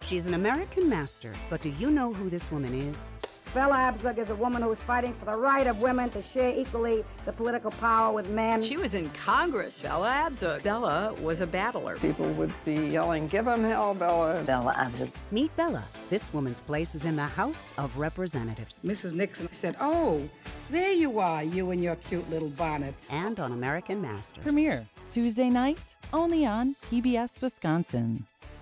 She's an American master, but do you know who this woman is? Bella Abzug is a woman who is fighting for the right of women to share equally the political power with men. She was in Congress, Bella Abzug. Bella was a battler. People would be yelling, "Give him hell, Bella." Bella Abzug. Meet Bella. This woman's place is in the House of Representatives. Mrs. Nixon said, "Oh, there you are, you and your cute little bonnet." And on American Masters. Premiere, Tuesday night, only on PBS Wisconsin.